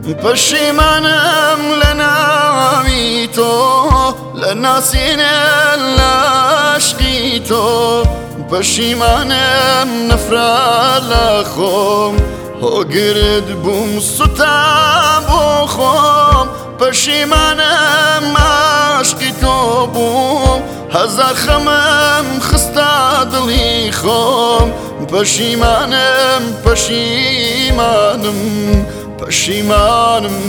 پەشیمانم لە ناوی تۆ لە ناسینە لە عاشقی تۆ پەشیمانم نەفرە لە خۆم هۆگرت بووم سوتا بۆ خۆم پەشیمانم عاشقی تۆ بووم هەزار خەمم خستە دڵی خۆم پەشیمانم پەشیمانم پەشیمانم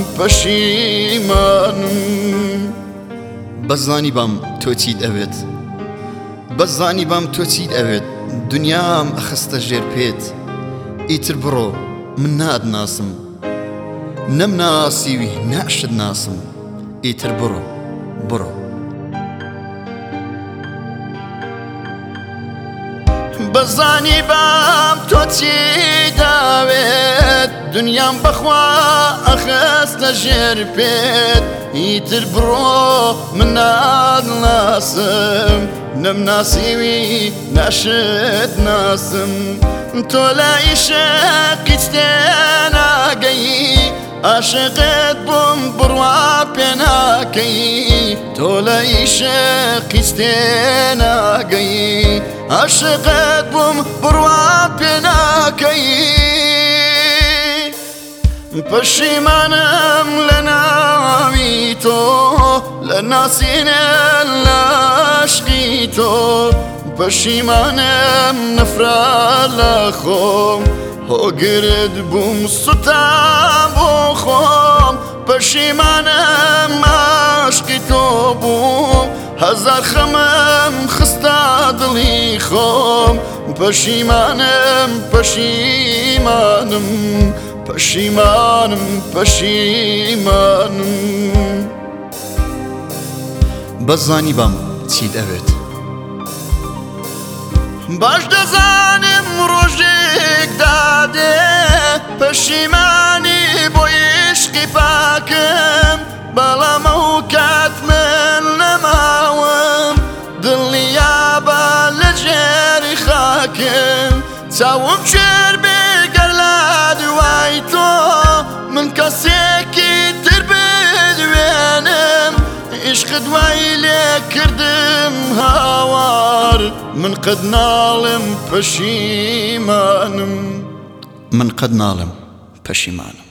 پەشیمانم بەزانی بام تۆ چیت ئەوێت بەزانی بام تۆ چیت ئەوێت دنیام ئەخستە ژێر پێت ئیتر بڕۆ من نادناسم نەمناسیوی نەشت ناسم ئیتر بڕۆ بڕۆ بەزانی بام تۆ چی داوێت دنیام بەخوا ئەخستە ژێر پێت ئیتر بڕۆ من نادناسم نەمناسیوی نەشت ناسم تۆ لە ئیشقیت تێناگەی عاشقت بووم بڕوا پێ ناکەی تۆ لە ئیشقیت تێناگەی عاشقت بووم بڕوا پێ ناکەی پەشیمانم لە ناوی تۆ لە ناسینە لە عاشقی تۆ پەشیمانم نەفرە لە خۆم هۆگرت بووم سوتا بۆ خۆم پەشیمانم عاشقی تۆ بووم هەزار خەمم خستە دڵی خۆم پەشیمانم پەشیمانم پەشیمانم پەشیمانم بەزانی بام چیت ئەوێت باش دەزانم ڕۆژێک دادێ پەشیمانی بۆ عیشقی پاکم بەڵام ئەو کات من نەماوم دڵنیابە لە ژێری خاکم چاوم شێر بێگەر لە دوای تۆ من کەسێکی تر بدوێنم عشق دوای لێ کردم هاوار من قەت ناڵم پەشیمانم من قەت ناڵم پەشیمانم